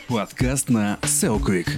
Подкаст на SEO Quick.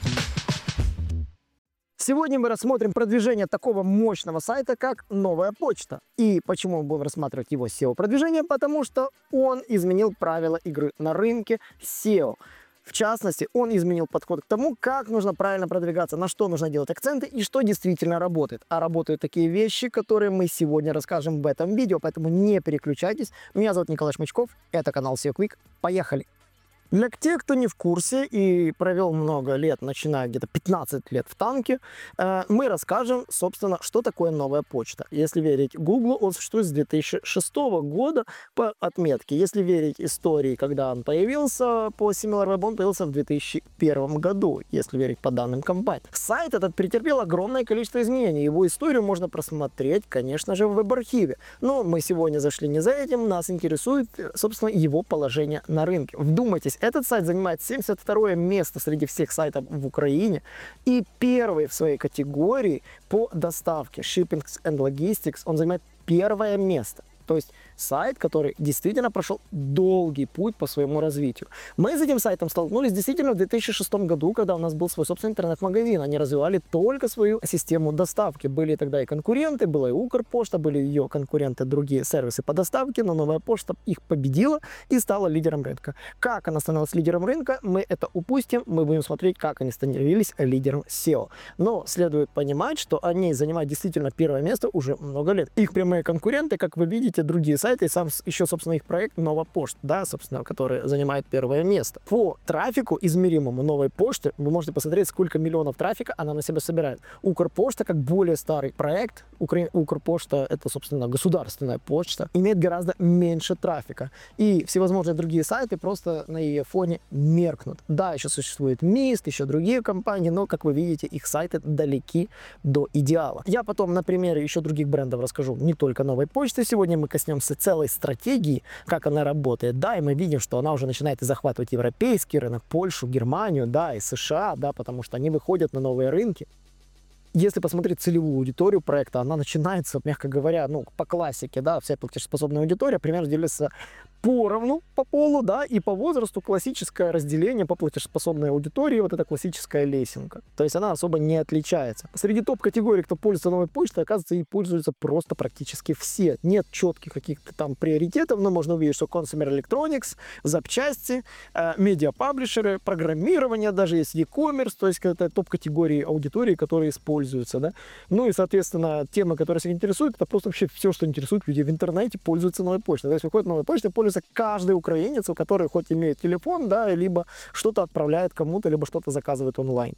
Сегодня мы рассмотрим продвижение такого мощного сайта, как «Новая почта». И почему мы будем рассматривать его SEO-продвижение? Потому что он изменил правила игры на рынке SEO. В частности, он изменил подход к тому, как нужно правильно продвигаться, на что нужно делать акценты и что действительно работает. А работают такие вещи, которые мы сегодня расскажем в этом видео, поэтому не переключайтесь. Меня зовут Николай Шмычков, это канал SEO Quick. Поехали! Для тех, кто не в курсе и провел много лет, начиная где-то 15 лет в танке, мы расскажем, собственно, что такое новая почта. Если верить Google, он существует с 2006 года по отметке. Если верить истории, когда он появился по SimilarWeb, он появился в 2001 году, если верить по данным компании. Сайт этот претерпел огромное количество изменений. Его историю можно просмотреть, конечно же, в веб-архиве. Но мы сегодня зашли не за этим, нас интересует, собственно, его положение на рынке. Вдумайтесь, этот сайт занимает 72 место среди всех сайтов в Украине и первый в своей категории по доставке Shipping and Logistics. Он занимает первое место. То есть сайт, который действительно прошел долгий путь по своему развитию. Мы с этим сайтом столкнулись действительно в 2006 году, когда у нас был свой собственный интернет-магазин. Они развивали только свою систему доставки. Были тогда и конкуренты, была и Укрпошта, были ее конкуренты, другие сервисы по доставке, но Новая почта их победила и стала лидером рынка. Как она становилась лидером рынка, мы это упустим, мы будем смотреть, как они становились лидером SEO. Но следует понимать, что они занимают действительно первое место уже много лет. Их прямые конкуренты, как вы видите, другие сайты, и сам еще, собственно, их проект Новая почта, да, собственно, который занимает первое место. По трафику, измеримому Новой почты, вы можете посмотреть, сколько миллионов трафика она на себя собирает. Укрпошта, как более старый проект, Укрпошта, это, собственно, государственная почта, имеет гораздо меньше трафика. И всевозможные другие сайты просто на ее фоне меркнут. Да, еще существует Мист, еще другие компании, но, как вы видите, их сайты далеки до идеала. Я потом на примере еще других брендов расскажу, не только Новой почты. Сегодня мы коснемся целой стратегии, как она работает. Да, и мы видим, что она уже начинает захватывать европейский рынок, Польшу, Германию, да, и США, да, потому что они выходят на новые рынки. Если посмотреть целевую аудиторию проекта, она начинается, мягко говоря, ну, по классике, да, вся платежеспособная аудитория примерно делится поровну по полу, да, и по возрасту классическое разделение по платежеспособной аудитории, вот эта классическая лесенка. То есть она особо не отличается. Среди топ-категорий, кто пользуется Новой почтой, оказывается, и пользуются просто практически все. Нет четких каких-то там приоритетов, но можно увидеть, что Consumer Electronics, запчасти, медиа-паблишеры, программирование, даже есть e-commerce, то есть это топ-категории аудитории, которые используются, да. Ну и, соответственно, темы, которые всех интересуют, это просто вообще все, что интересует людей в интернете, пользуются Новой почтой. То есть выходит Новая почта, пользуется каждый украинец, у которого хоть имеет телефон, да, либо что-то отправляет кому-то, либо что-то заказывает онлайн.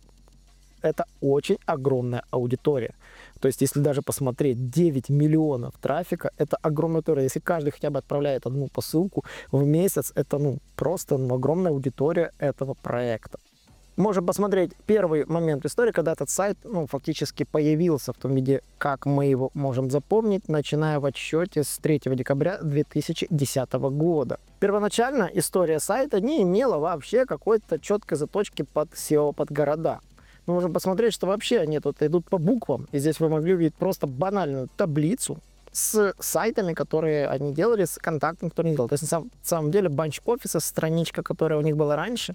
Это очень огромная аудитория. То есть, если даже посмотреть 9 миллионов трафика, это огромная аудитория. Если каждый хотя бы отправляет одну посылку в месяц, это просто огромная аудитория этого проекта. Можем посмотреть первый момент истории, когда этот сайт фактически появился в том виде, как мы его можем запомнить, начиная в отсчете с 3 декабря 2010 года. Первоначально история сайта не имела вообще какой-то четкой заточки под SEO, под города. Мы можем посмотреть, что вообще они тут идут по буквам. И здесь вы могли увидеть просто банальную таблицу с сайтами, которые они делали, с контактом, который они делали. То есть на самом деле Bunch Office, страничка, которая у них была раньше,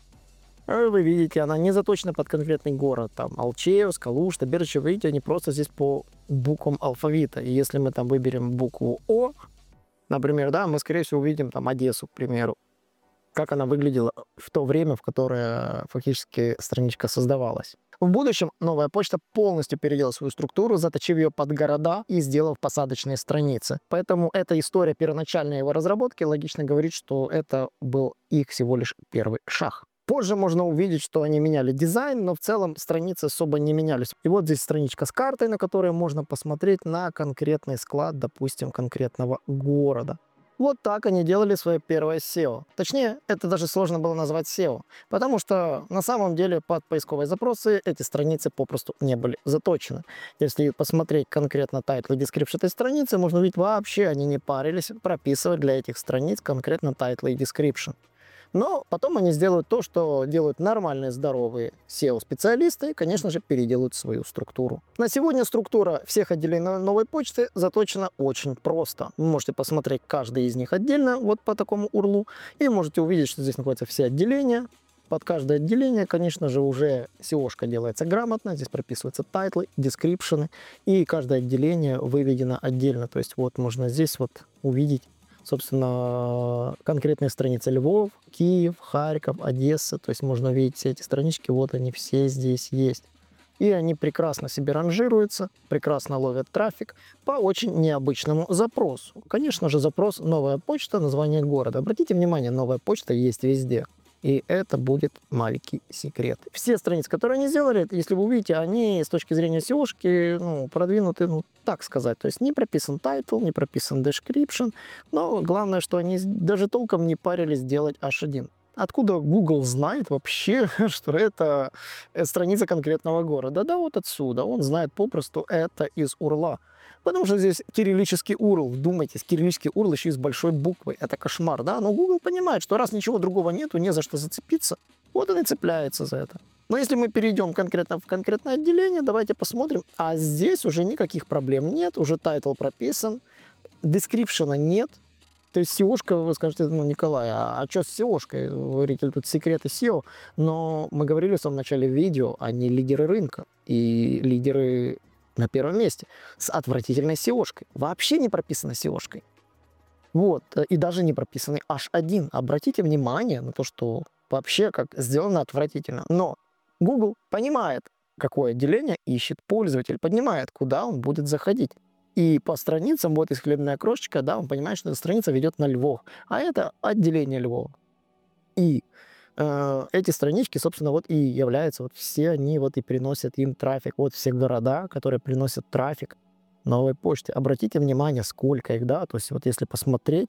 вы видите, она не заточена под конкретный город. Там Алчевск, Калужта, Бердичев, видите, они просто здесь по буквам алфавита. И если мы там выберем букву О, например, да, мы, скорее всего, увидим там Одессу, к примеру. Как она выглядела в то время, в которое фактически страничка создавалась. В будущем Новая почта полностью переделала свою структуру, заточив ее под города и сделав посадочные страницы. Поэтому эта история первоначальной его разработки логично говорит, что это был их всего лишь первый шаг. Позже можно увидеть, что они меняли дизайн, но в целом страницы особо не менялись. И вот здесь страничка с картой, на которой можно посмотреть на конкретный склад, допустим, конкретного города. Вот так они делали свое первое SEO. Точнее, это даже сложно было назвать SEO, потому что на самом деле под поисковые запросы эти страницы попросту не были заточены. Если посмотреть конкретно title и description этой страницы, можно увидеть, вообще они не парились прописывать для этих страниц конкретно title и description. Но потом они сделают то, что делают нормальные, здоровые SEO-специалисты, и, конечно же, переделают свою структуру. На сегодня структура всех отделений Новой почты заточена очень просто. Вы можете посмотреть каждый из них отдельно, вот по такому урлу, и можете увидеть, что здесь находятся все отделения, под каждое отделение, конечно же, уже SEO-шка делается грамотно. Здесь прописываются тайтлы, дескрипшены, и каждое отделение выведено отдельно. То есть вот можно здесь вот увидеть, собственно, конкретные страницы: Львов, Киев, Харьков, Одесса. То есть можно увидеть все эти странички, вот они все здесь есть. И они прекрасно себе ранжируются, прекрасно ловят трафик по очень необычному запросу. Конечно же, запрос «Новая почта», название города. Обратите внимание, новая почта есть везде. И это будет маленький секрет. Все страницы, которые они сделали, если вы увидите, они с точки зрения SEO-шки продвинуты, так сказать. То есть не прописан тайтл, не прописан description, но главное, что они даже толком не парились делать H1. Откуда Google знает вообще, что это страница конкретного города? Да вот отсюда. Он знает попросту это из URL. Потому что здесь кириллический URL. Вдумайтесь, кириллический URL еще и с большой буквой. Это кошмар, да? Но Google понимает, что раз ничего другого нету, не за что зацепиться, вот он и цепляется за это. Но если мы перейдем конкретно в конкретное отделение, давайте посмотрим. А здесь уже никаких проблем нет, уже тайтл прописан, дескрипшена нет. То есть SEO-шка, вы скажете, Николай, а что с SEO-шкой? Вы говорите, тут секреты SEO. Но мы говорили в самом начале видео, они лидеры рынка. И лидеры на первом месте. С отвратительной SEO-шкой. Вообще не прописанной SEO-шкой. Вот. И даже не прописанный H1. Обратите внимание на то, что вообще как сделано отвратительно. Но Google понимает, какое отделение ищет пользователь. Понимает, куда он будет заходить. И по страницам, вот исхлебная крошечка, да, он понимает, что эта страница ведет на Львов, а это отделение Львова. И эти странички, собственно, вот и являются, вот все они вот и приносят им трафик. Вот все города, которые приносят трафик новой почте. Обратите внимание, сколько их, да, то есть вот если посмотреть,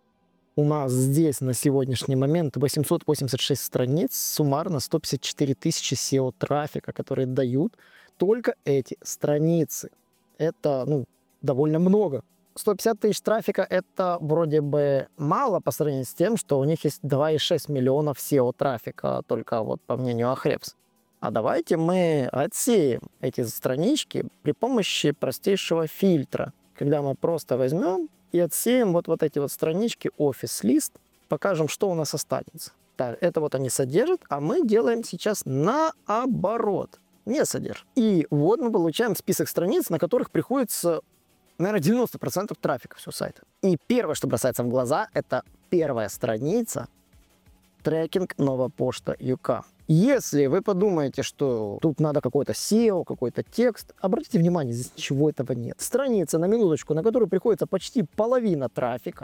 у нас здесь на сегодняшний момент 886 страниц, суммарно 154 тысячи SEO-трафика, которые дают только эти страницы. Это, довольно много. 150 тысяч трафика — это вроде бы мало по сравнению с тем, что у них есть 2,6 миллионов SEO-трафика, только вот по мнению Ahrefs. А давайте мы отсеем эти странички при помощи простейшего фильтра, когда мы просто возьмем и отсеем вот эти вот странички Office List, покажем, что у нас останется. Так, это вот они содержат, а мы делаем сейчас наоборот. Не содержит. И вот мы получаем список страниц, на которых приходится, наверное, 90% трафика всего сайта. И первое, что бросается в глаза, это первая страница трекинг «Новая почта ЮК». Если вы подумаете, что тут надо какой-то SEO, какой-то текст, обратите внимание, здесь ничего этого нет. Страница, на минуточку, на которую приходится почти половина трафика,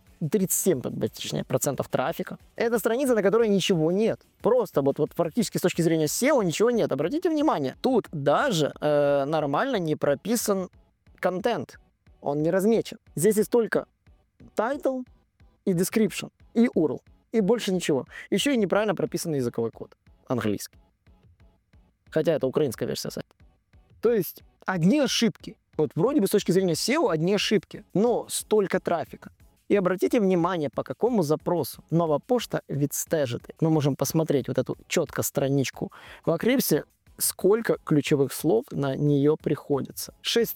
37, точнее, процентов трафика. Это страница, на которой ничего нет. Просто вот практически с точки зрения SEO ничего нет. Обратите внимание, тут даже нормально не прописан контент. Он не размечен. Здесь есть только title и description, и URL, и больше ничего. Еще и неправильно прописанный языковой код, английский. Хотя это украинская версия сайта. То есть одни ошибки. Вот вроде бы с точки зрения SEO одни ошибки, но столько трафика. И обратите внимание, по какому запросу новая почта відстежити. Мы можем посмотреть вот эту четко страничку в Ahrefs, сколько ключевых слов на нее приходится.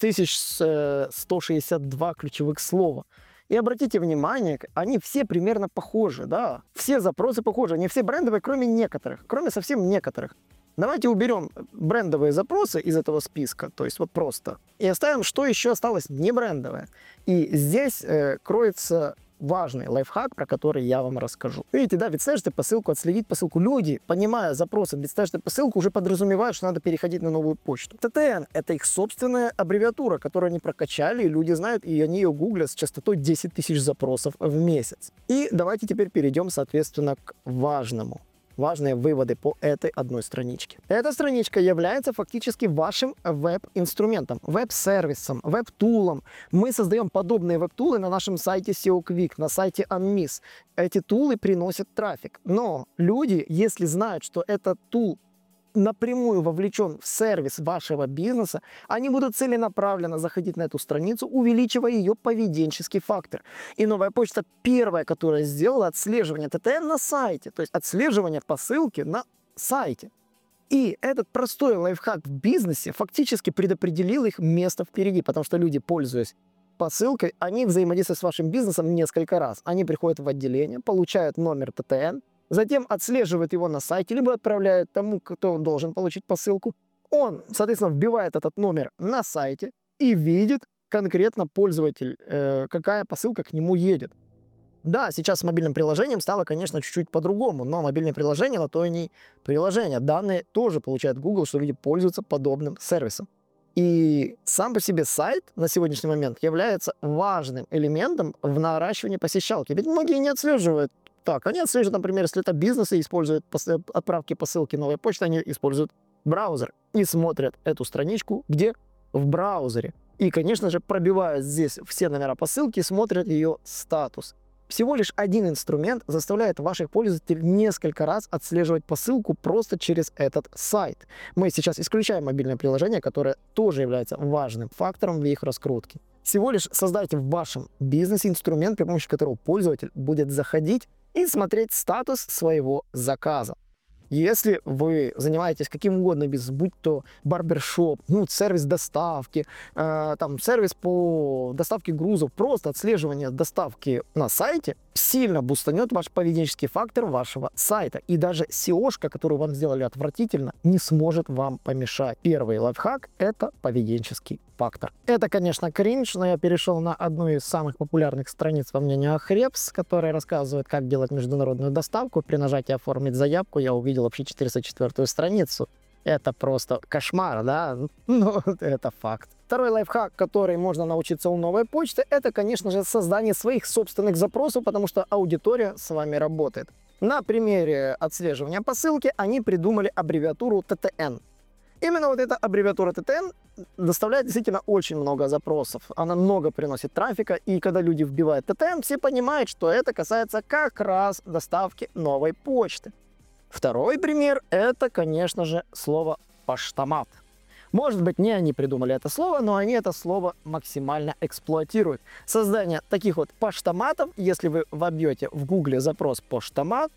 6162 ключевых слова. И обратите внимание, они все примерно похожи, да. Все запросы похожи, они все брендовые, кроме некоторых, кроме совсем некоторых. Давайте уберем брендовые запросы из этого списка, то есть вот просто, и оставим, что еще осталось не брендовое. И здесь кроется важный лайфхак, про который я вам расскажу. Видите, да, відстежити посылку, отследить посылку. Люди, понимая запросы відстежити посылку, уже подразумевают, что надо переходить на новую почту. ТТН — это их собственная аббревиатура, которую они прокачали, и люди знают, и они ее гуглят с частотой 10 тысяч запросов в месяц. И давайте теперь перейдем, соответственно, к важному. Важные выводы по этой одной страничке. Эта страничка является фактически вашим веб-инструментом, веб-сервисом, веб-тулом. Мы создаем подобные веб-тулы на нашем сайте SEO Quick, на сайте Unmiss. Эти тулы приносят трафик. Но люди, если знают, что этот тул напрямую вовлечен в сервис вашего бизнеса, они будут целенаправленно заходить на эту страницу, увеличивая ее поведенческий фактор. И новая почта первая, которая сделала отслеживание ТТН на сайте, то есть отслеживание посылки на сайте. И этот простой лайфхак в бизнесе фактически предопределил их место впереди, потому что люди, пользуясь посылкой, они взаимодействуют с вашим бизнесом несколько раз. Они приходят в отделение, получают номер ТТН, затем отслеживает его на сайте, либо отправляет тому, кто должен получить посылку. Он, соответственно, вбивает этот номер на сайте и видит конкретно пользователь, какая посылка к нему едет. Да, сейчас с мобильным приложением стало, конечно, чуть-чуть по-другому, но мобильное приложение на то и не приложение. Данные тоже получает Google, что люди пользуются подобным сервисом. И сам по себе сайт на сегодняшний момент является важным элементом в наращивании посещалки. Ведь многие не отслеживают так. Они отслеживают, например, если это бизнес и используют отправки посылки новой почты, они используют браузер и смотрят эту страничку где? В браузере. И, конечно же, пробивают здесь все номера посылки и смотрят ее статус. Всего лишь один инструмент заставляет ваших пользователей несколько раз отслеживать посылку просто через этот сайт. Мы сейчас исключаем мобильное приложение, которое тоже является важным фактором в их раскрутке. Всего лишь создайте в вашем бизнесе инструмент, при помощи которого пользователь будет заходить и смотреть статус своего заказа. Если вы занимаетесь каким угодно бизнесом, будь то барбершоп, сервис доставки, сервис по доставке грузов, просто отслеживание доставки на сайте сильно бустанет ваш поведенческий фактор вашего сайта. И даже SEO-шка, которую вам сделали отвратительно, не сможет вам помешать. Первый лайфхак – это поведенческий фактор. Это, конечно, кринж, но я перешел на одну из самых популярных страниц во мнению Ahrefs, которая рассказывает, как делать международную доставку. При нажатии «Оформить заявку» я увидел вообще 404-ю страницу. Это просто кошмар, да? Но это факт. Второй лайфхак, который можно научиться у новой почты, это, конечно же, создание своих собственных запросов, потому что аудитория с вами работает. На примере отслеживания посылки они придумали аббревиатуру TTN. Именно вот эта аббревиатура TTN доставляет действительно очень много запросов. Она много приносит трафика, и когда люди вбивают TTN, все понимают, что это касается как раз доставки новой почты. Второй пример – это, конечно же, слово «поштомат». Может быть, не они придумали это слово, но они это слово максимально эксплуатируют. Создание таких вот поштоматов, если вы вобьете в Гугле запрос «поштомат»,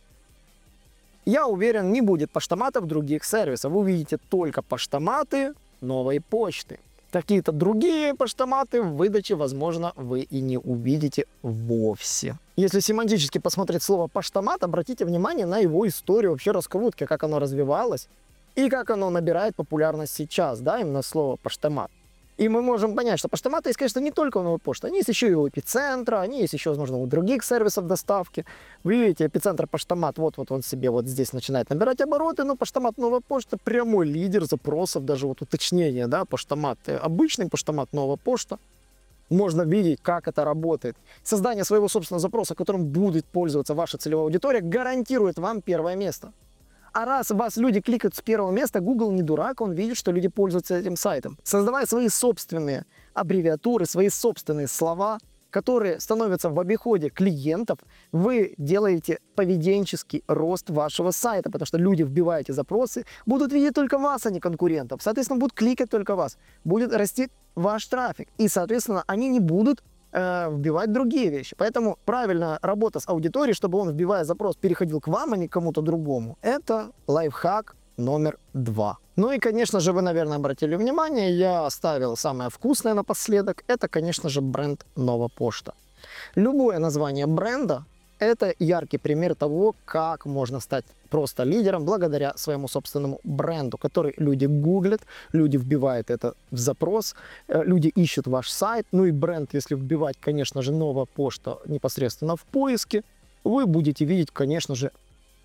я уверен, не будет поштоматов других сервисов. Вы увидите только поштоматы новой почты. Какие-то другие поштоматы в выдаче, возможно, вы и не увидите вовсе. Если семантически посмотреть слово «поштомат», обратите внимание на его историю, вообще раскрутки, как оно развивалось и как оно набирает популярность сейчас, да, именно слово «поштомат». И мы можем понять, что поштоматы есть, конечно, не только у новой почты, они есть еще и у Эпицентра, они есть еще, возможно, у других сервисов доставки. Вы видите, Эпицентр поштомат, вот он себе вот здесь начинает набирать обороты, но поштомат новая почта прямой лидер запросов, даже вот уточнение, да, поштомат, обычный поштомат новая почта. Можно видеть, как это работает. Создание своего собственного запроса, которым будет пользоваться ваша целевая аудитория, гарантирует вам первое место. А раз вас люди кликают с первого места, Google не дурак, он видит, что люди пользуются этим сайтом. Создавая свои собственные аббревиатуры, свои собственные слова, которые становятся в обиходе клиентов, вы делаете поведенческий рост вашего сайта, потому что люди, вбивая эти запросы, будут видеть только вас, а не конкурентов. Соответственно, будут кликать только вас. Будет расти ваш трафик. И, соответственно, они не будут вбивать другие вещи. Поэтому правильная работа с аудиторией, чтобы он, вбивая запрос, переходил к вам, а не к кому-то другому. Это лайфхак номер 2. Ну и, конечно же, вы, наверное, обратили внимание, я оставил самое вкусное напоследок. Это, конечно же, бренд «Нова Почта». Любое название бренда – это яркий пример того, как можно стать просто лидером благодаря своему собственному бренду, который люди гуглят, люди вбивают это в запрос, люди ищут ваш сайт. Ну и бренд, если вбивать, конечно же, «Нова Почта» непосредственно в поиске, вы будете видеть, конечно же,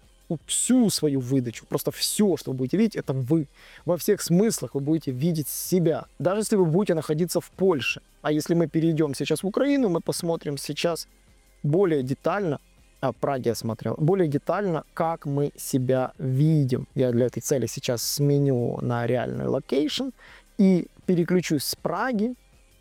всю свою выдачу. Просто все, что вы будете видеть, это вы. Во всех смыслах вы будете видеть себя. Даже если вы будете находиться в Польше. А если мы перейдем сейчас в Украину, мы посмотрим сейчас более детально, в Праге я смотрел, более детально, как мы себя видим. Я для этой цели сейчас сменю на реальный локейшн и переключусь с Праги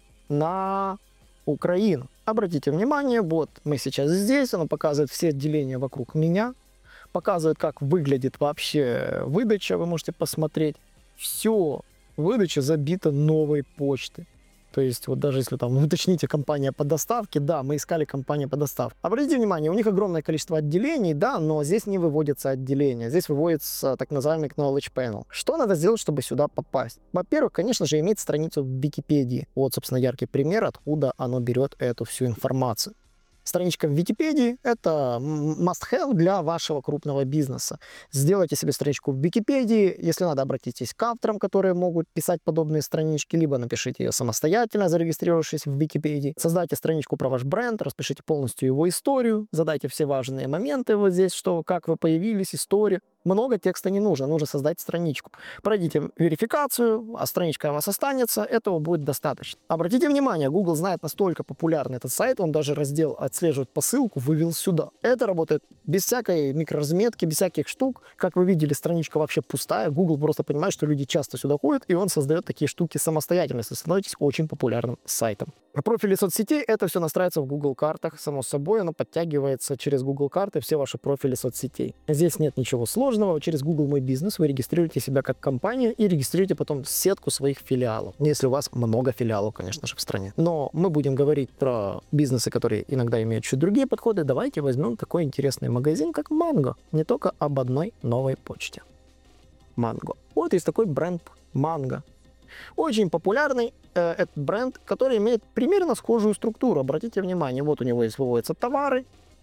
на Украину. Обратите внимание, вот мы сейчас здесь, оно показывает все отделения вокруг меня, показывает, как выглядит вообще выдача, вы можете посмотреть. Все, выдача забита новой почтой. То есть, вот даже если там уточните компания по доставке, да, мы искали компанию по доставке. Обратите внимание, у них огромное количество отделений, да, но здесь не выводится отделение, здесь выводится так называемый Knowledge Panel. Что надо сделать, чтобы сюда попасть? Во-первых, конечно же, иметь страницу в Википедии. Вот, собственно, яркий пример, откуда оно берет эту всю информацию. Страничка в Википедии – это must-have для вашего крупного бизнеса. Сделайте себе страничку в Википедии. Если надо, обратитесь к авторам, которые могут писать подобные странички, либо напишите ее самостоятельно, зарегистрировавшись в Википедии. Создайте страничку про ваш бренд, распишите полностью его историю, задайте все важные моменты вот здесь, что как вы появились, историю. Много текста не нужно создать страничку. Пройдите верификацию, а страничка у вас останется, этого будет достаточно. Обратите внимание, Google знает настолько популярный этот сайт, он даже раздел «Отслеживать посылку» вывел сюда. Это работает без всякой микроразметки, без всяких штук. Как вы видели, страничка вообще пустая. Google просто понимает, что люди часто сюда ходят, и он создает такие штуки самостоятельно, если становитесь очень популярным сайтом. Профили соцсетей — это все настраивается в Google картах, само собой, оно подтягивается через Google карты, все ваши профили соцсетей. Здесь нет ничего сложного, через Google Мой Бизнес вы регистрируете себя как компания и регистрируете потом сетку своих филиалов, если у вас много филиалов, конечно же, в стране. Но мы будем говорить про бизнесы, которые иногда имеют чуть другие подходы. Давайте возьмем такой интересный магазин, как Mango, не только об одной новой почте. Mango. Вот есть такой бренд Mango. Очень популярный этот бренд, который имеет примерно схожую структуру. Обратите внимание, вот у него есть выводятся товары,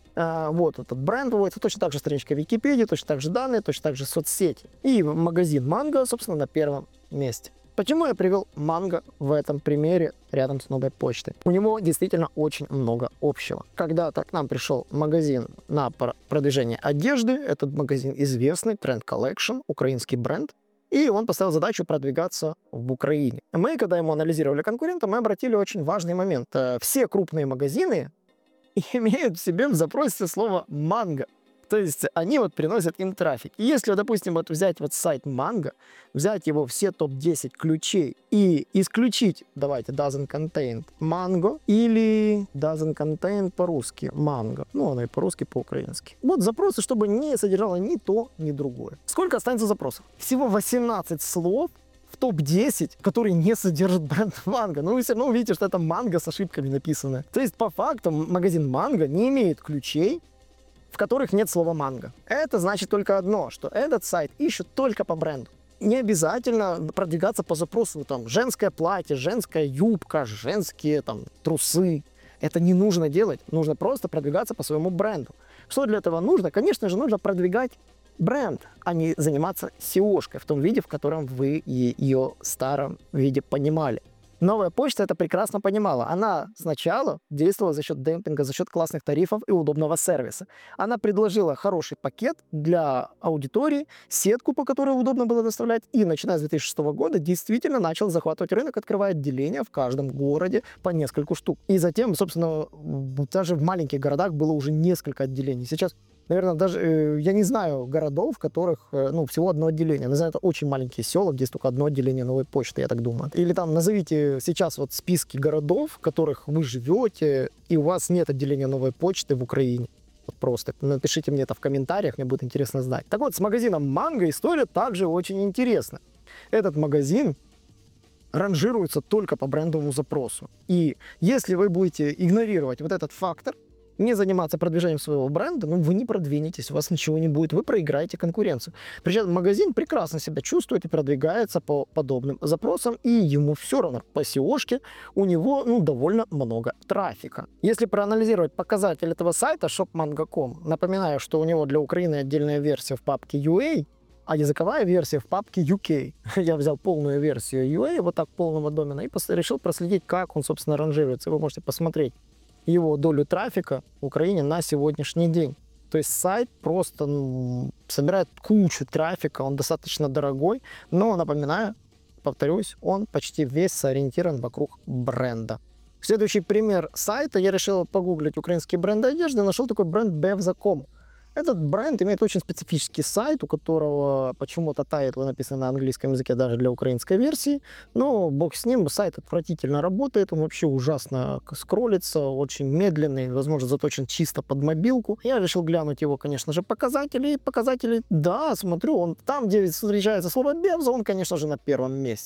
вот этот бренд выводится, точно так же страничка Википедии, точно так же данные, точно так же соцсети. И магазин Mango, собственно, на первом месте. Почему я привел Mango в этом примере рядом с новой почтой? У него действительно очень много общего. Когда-то к нам пришел магазин на продвижение одежды, этот магазин известный, Trend Collection, украинский бренд, и он поставил задачу продвигаться в Украине. Мы, когда ему анализировали конкурента, мы обратили очень важный момент. Все крупные магазины имеют в себе в запросе слово «манго». То есть они вот приносят им трафик. И если, допустим, вот взять вот сайт Mango, взять его все топ-10 ключей и исключить, давайте, doesn't contain mango или doesn't contain по-русски mango. Ну, оно и по-русски, по-украински. Вот запросы, чтобы не содержало ни то, ни другое. Сколько останется запросов? Всего 18 слов в топ-10, которые не содержат бренд Mango. Но вы все равно увидите, что это Mango с ошибками написано. То есть, по факту, магазин Mango не имеет ключей, в которых нет слова «манго». Это значит только одно, что этот сайт ищет только по бренду. Не обязательно продвигаться по запросу там женское платье, женская юбка, женские там трусы. Это не нужно делать. Нужно просто продвигаться по своему бренду. Что для этого нужно? Конечно же, нужно продвигать бренд, а не заниматься SEO-шкой в том виде, в котором вы ее в старом виде понимали. Новая почта это прекрасно понимала. Она сначала действовала за счет демпинга, за счет классных тарифов и удобного сервиса. Она предложила хороший пакет для аудитории, сетку, по которой удобно было доставлять, и начиная с 2006 года действительно начал захватывать рынок, открывая отделения в каждом городе по нескольку штук. И затем, собственно, даже в маленьких городах было уже несколько отделений. Сейчас, наверное, даже я не знаю городов, в которых всего одно отделение. Я знаю, это очень маленькие села, где есть только одно отделение новой почты, я так думаю. Или там назовите сейчас вот списки городов, в которых вы живете, и у вас нет отделения новой почты в Украине. Вот просто напишите мне это в комментариях, мне будет интересно знать. Так вот, с магазином Mango история также очень интересна. Этот магазин ранжируется только по брендовому запросу. И если вы будете игнорировать вот этот фактор, не заниматься продвижением своего бренда, вы не продвинетесь, у вас ничего не будет, вы проиграете конкуренцию. Причем магазин прекрасно себя чувствует и продвигается по подобным запросам, и ему все равно по SEO-шке у него довольно много трафика. Если проанализировать показатель этого сайта shopmango.com, напоминаю, что у него для Украины отдельная версия в папке UA, а языковая версия в папке UK. Я взял полную версию UA, вот так полного домена, и решил проследить, как он, собственно, ранжируется. Вы можете посмотреть его долю трафика в Украине на сегодняшний день. То есть сайт просто собирает кучу трафика, он достаточно дорогой, но, напоминаю, повторюсь, он почти весь сориентирован вокруг бренда. Следующий пример сайта, я решил погуглить украинские бренды одежды, нашел такой бренд Bevza.com. Этот бренд имеет очень специфический сайт, у которого почему-то тайтлы написаны на английском языке даже для украинской версии. Но бог с ним, сайт отвратительно работает, он вообще ужасно скроллится, очень медленный, возможно, заточен чисто под мобилку. Я решил глянуть его, конечно же, показатели. Показатели, да, смотрю, он там, где встречается слово Bevza, он, конечно же, на первом месте.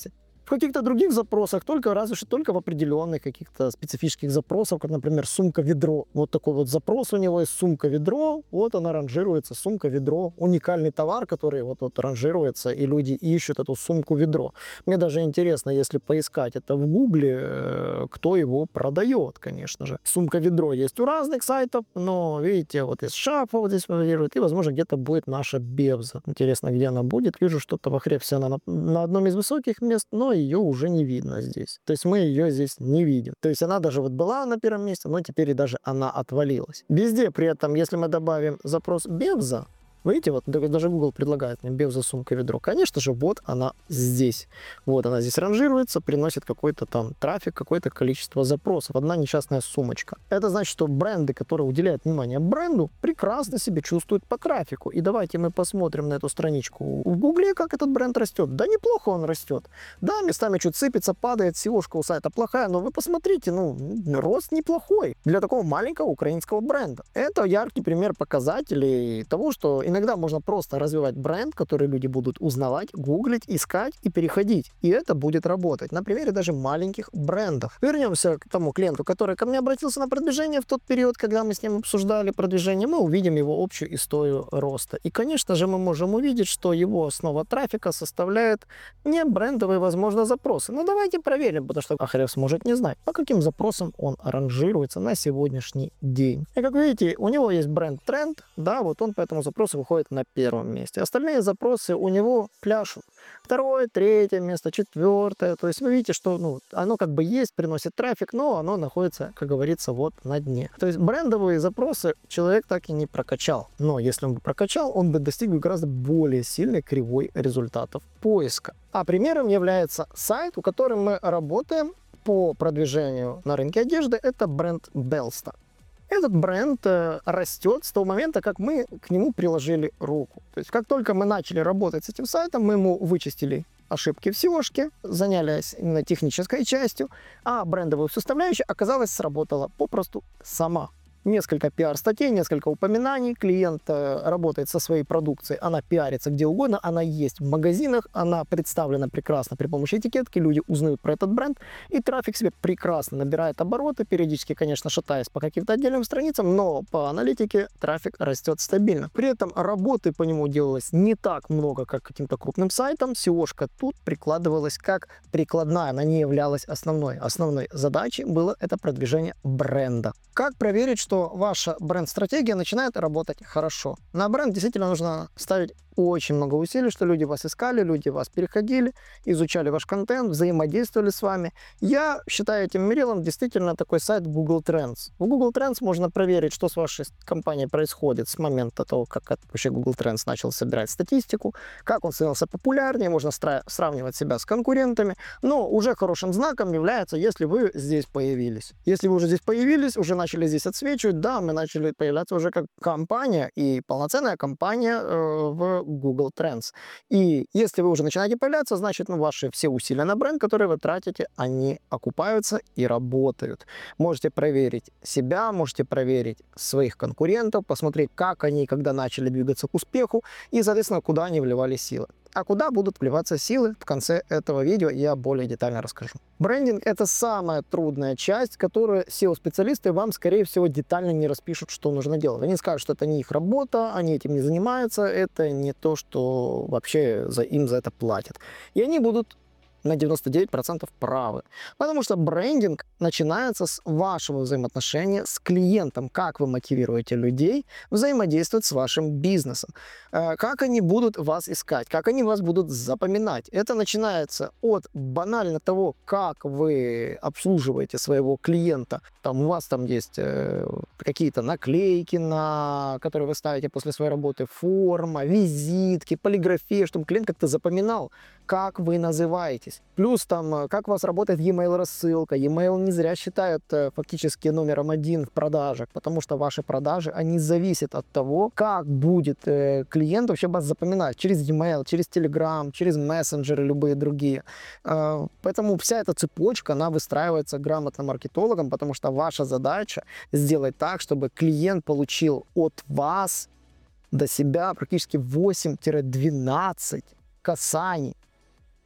В каких-то других запросах только разве что только в определенных каких-то специфических запросах, как, например, сумка-ведро. Вот такой вот запрос у него есть, сумка-ведро, вот она ранжируется, сумка-ведро. Уникальный товар, который вот ранжируется, и люди ищут эту сумку-ведро. Мне даже интересно, если поискать это в Гугле, кто его продает, конечно же. Сумка-ведро есть у разных сайтов, но, видите, вот из шафа вот здесь варьирует, и, возможно, где-то будет наша Бевза. Интересно, где она будет. Вижу, что-то в Ahrefs она на одном из высоких мест, но ее уже не видно здесь. То есть мы ее здесь не видим. То есть она даже вот была на первом месте, но теперь и даже она отвалилась. Везде при этом, если мы добавим запрос Бевза, видите, вот даже Google предлагает мне Бевза сумка-ведро. Конечно же, вот она здесь. Вот она здесь ранжируется, приносит какой-то там трафик, какое-то количество запросов. Одна несчастная сумочка. Это значит, что бренды, которые уделяют внимание бренду, прекрасно себя чувствуют по трафику. И давайте мы посмотрим на эту страничку в Гугле, как этот бренд растет. Да неплохо он растет. Да, местами чуть сыпется, падает, SEO-шка у сайта плохая, но вы посмотрите, рост неплохой для такого маленького украинского бренда. Это яркий пример показателей того, что иногда можно просто развивать бренд, который люди будут узнавать, гуглить, искать и переходить. И это будет работать. На примере даже маленьких брендов. Вернемся к тому клиенту, который ко мне обратился на продвижение в тот период, когда мы с ним обсуждали продвижение. Мы увидим его общую историю роста. И, конечно же, мы можем увидеть, что его основа трафика составляет не брендовые, возможно, запросы. Но давайте проверим, потому что Ahrefs может не знать, по каким запросам он ранжируется на сегодняшний день. И, как видите, у него есть бренд-тренд, да, вот он по этому запросу выходит на первом месте. Остальные запросы у него пляшут. Второе, третье место, четвертое. То есть вы видите, что оно как бы есть, приносит трафик, но оно находится, как говорится, вот на дне. То есть брендовые запросы человек так и не прокачал. Но если он бы прокачал, он бы достиг гораздо более сильной кривой результатов поиска. А примером является сайт, у которого мы работаем по продвижению на рынке одежды. Это бренд Belsta. Этот бренд растет с того момента, как мы к нему приложили руку. То есть как только мы начали работать с этим сайтом, мы ему вычистили ошибки в SEO-шке, занялись именно технической частью, а брендовая составляющая, оказалось, сработала попросту сама. Несколько пиар-статей, несколько упоминаний, клиент работает со своей продукцией, она пиарится где угодно, она есть в магазинах, она представлена прекрасно при помощи этикетки, люди узнают про этот бренд, и трафик себе прекрасно набирает обороты, периодически, конечно, шатаясь по каким-то отдельным страницам, но по аналитике трафик растет стабильно. При этом работы по нему делалось не так много, как каким-то крупным сайтам, SEO-шка тут прикладывалась как прикладная, она не являлась основной. Основной задачей было это продвижение бренда. Как проверить, что ваша бренд-стратегия начинает работать хорошо? На бренд действительно нужно ставить очень много усилий, что люди вас искали, люди вас переходили, изучали ваш контент, взаимодействовали с вами. Я считаю этим мерилом действительно такой сайт Google Trends. В Google Trends можно проверить, что с вашей компанией происходит с момента того, как вообще Google Trends начал собирать статистику, как он становился популярнее, можно сравнивать себя с конкурентами. Но уже хорошим знаком является, если вы здесь появились. Если вы уже здесь появились, уже начали здесь отсвечивать, да, мы начали появляться уже как компания и полноценная компания в Google Trends. И если вы уже начинаете появляться, значит, ваши все усилия на бренд, которые вы тратите, они окупаются и работают. Можете проверить себя, можете проверить своих конкурентов, посмотреть, как они, когда начали двигаться к успеху, и, соответственно, куда они вливали силы. А куда будут вливаться силы, в конце этого видео я более детально расскажу. Брендинг — это самая трудная часть, которую SEO-специалисты вам, скорее всего, детально не распишут, что нужно делать. Они скажут, что это не их работа, они этим не занимаются, это не то, что вообще им за это платят. И они будут на 99% правы. Потому что брендинг начинается с вашего взаимоотношения с клиентом. Как вы мотивируете людей взаимодействовать с вашим бизнесом. Как они будут вас искать, как они вас будут запоминать. Это начинается от банально того, как вы обслуживаете своего клиента. У вас там есть какие-то наклейки, которые вы ставите после своей работы, форма, визитки, полиграфия, чтобы клиент как-то запоминал, как вы называетесь. Плюс как у вас работает e-mail рассылка. E-mail не зря считают фактически номером один в продажах, потому что ваши продажи, они зависят от того, как будет клиент вообще вас запоминать. Через e-mail, через Telegram, через мессенджеры, любые другие. Поэтому вся эта цепочка, она выстраивается грамотно маркетологом, потому что ваша задача сделать так, чтобы клиент получил от вас до себя практически 8-12 касаний.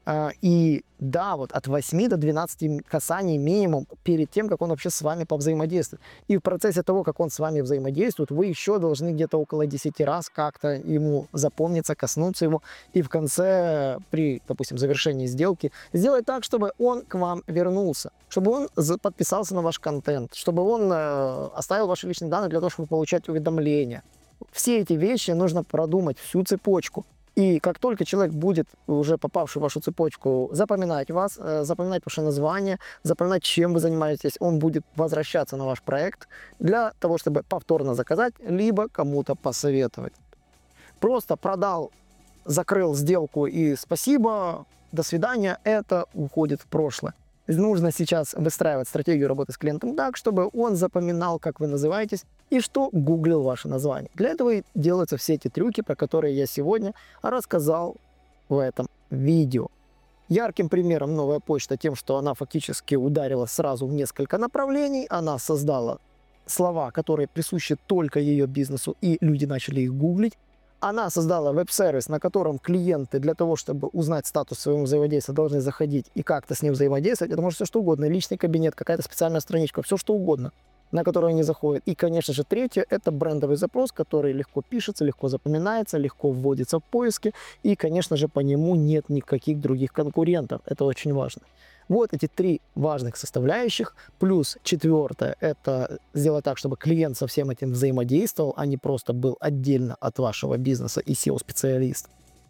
И да, вот от 8 до 12 касаний минимум перед тем, как он вообще с вами повзаимодействует. И в процессе того, как он с вами взаимодействует, вы еще должны где-то около 10 раз как-то ему запомниться, коснуться его. И в конце, при, допустим, завершении сделки, сделать так, чтобы он к вам вернулся, чтобы он подписался на ваш контент, чтобы он оставил ваши личные данные для того, чтобы получать уведомления. Все эти вещи нужно продумать, всю цепочку. И как только человек будет, уже попавший в вашу цепочку, запоминать вас, запоминать ваше название, запоминать, чем вы занимаетесь, он будет возвращаться на ваш проект для того, чтобы повторно заказать, либо кому-то посоветовать. Просто продал, закрыл сделку и спасибо, до свидания, это уходит в прошлое. Нужно сейчас выстраивать стратегию работы с клиентом так, чтобы он запоминал, как вы называетесь, и что гуглил ваше название. Для этого и делаются все эти трюки, про которые я сегодня рассказал в этом видео. Ярким примером новая почта тем, что она фактически ударила сразу в несколько направлений. Она создала слова, которые присущи только ее бизнесу, и люди начали их гуглить. Она создала веб-сервис, на котором клиенты для того, чтобы узнать статус своего взаимодействия, должны заходить и как-то с ним взаимодействовать. Это может все что угодно. Личный кабинет, какая-то специальная страничка, все что угодно, на которую они заходят. И, конечно же, третье – это брендовый запрос, который легко пишется, легко запоминается, легко вводится в поиски. И, конечно же, по нему нет никаких других конкурентов. Это очень важно. Вот эти три важных составляющих. Плюс четвертое – это сделать так, чтобы клиент со всем этим взаимодействовал, а не просто был отдельно от вашего бизнеса и SEO-специалист.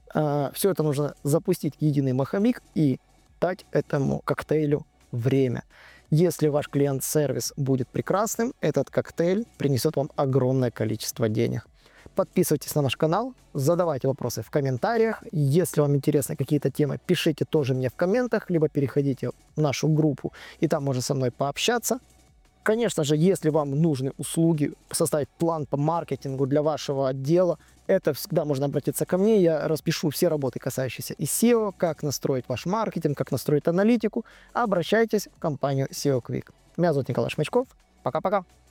Все это нужно запустить в единый маховик и дать этому коктейлю время. Если ваш клиент-сервис будет прекрасным, этот коктейль принесет вам огромное количество денег. Подписывайтесь на наш канал, задавайте вопросы в комментариях. Если вам интересны какие-то темы, пишите тоже мне в комментах, либо переходите в нашу группу, и там можно со мной пообщаться. Конечно же, если вам нужны услуги, составить план по маркетингу для вашего отдела, это всегда можно обратиться ко мне. Я распишу все работы, касающиеся и SEO, как настроить ваш маркетинг, как настроить аналитику. Обращайтесь в компанию SEO Quick. Меня зовут Николай Шмачков. Пока-пока.